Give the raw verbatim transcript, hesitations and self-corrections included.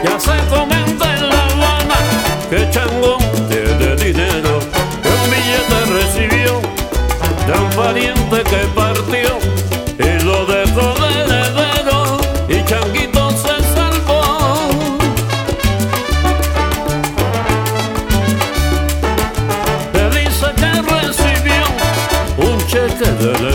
Ya se comenta en La Habana que Chango tiene dinero, que un billete recibió de un pariente que partió y lo dejó de heredero, y Changuito se salvó. Le dice que recibió un cheque de